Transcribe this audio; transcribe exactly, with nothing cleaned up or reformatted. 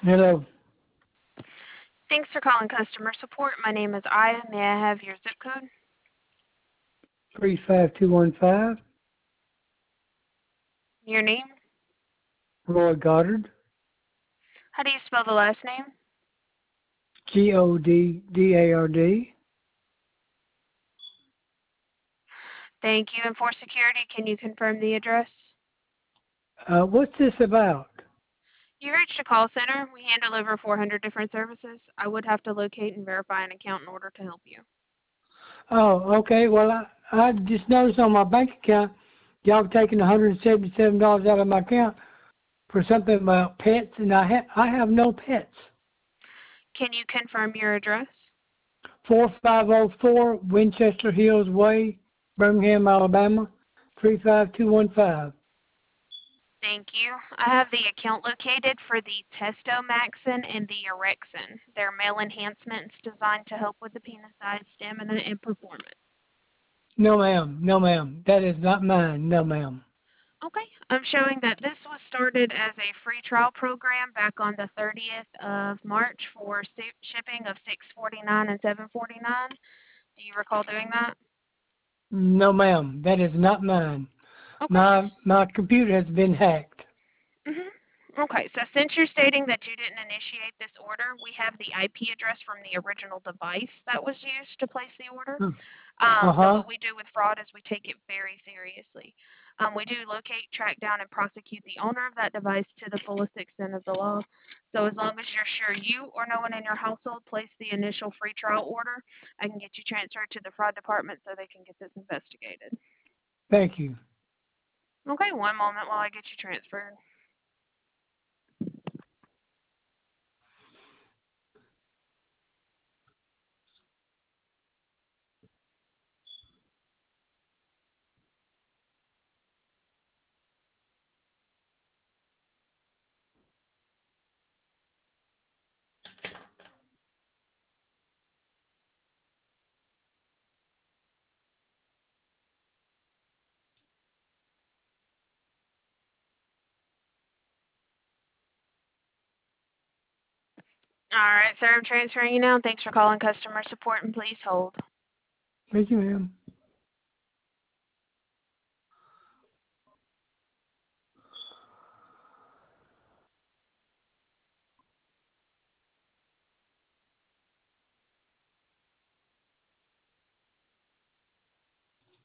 Hello, Thanks for calling customer support. My name is Aya. May I have your zip code? three five two one five, Your name? Roy Goddard, How do you spell the last name? G O D D A R D. Thank you. And for security, can you confirm the address? Uh, what's this about? You reached a call center. We handle over four hundred different services. I would have to locate and verify an account in order to help you. Oh, okay. Well, I, I just noticed on my bank account, y'all have taken one hundred seventy-seven dollars out of my account for something about pets, and I, ha- I have no pets. Can you confirm your address? four five zero four Winchester Hills Way, Birmingham, Alabama, three five two one five. Thank you. I have the account located for the Testomaxin and the Orexin. They're male enhancements designed to help with the penis size, stamina, and performance. No, ma'am. No, ma'am. That is not mine. No, ma'am. Okay. I'm showing that this was started as a free trial program back on the thirtieth of March for si- shipping of six forty-nine and seven forty-nine. Do you recall doing that? No, ma'am. That is not mine. Okay. My my computer has been hacked. Mhm. Okay. So since you're stating that you didn't initiate this order, we have the I P address from the original device that was used to place the order. Uh Um, so huh. what we do with fraud is we take it very seriously. Um, we do locate, track down, and prosecute the owner of that device to the fullest extent of the law. So as long as you're sure you or no one in your household placed the initial free trial order, I can get you transferred to the fraud department so they can get this investigated. Thank you. Okay, one moment while I get you transferred. All right, sir, I'm transferring you now. Thanks for calling customer support, and please hold. Thank you, ma'am.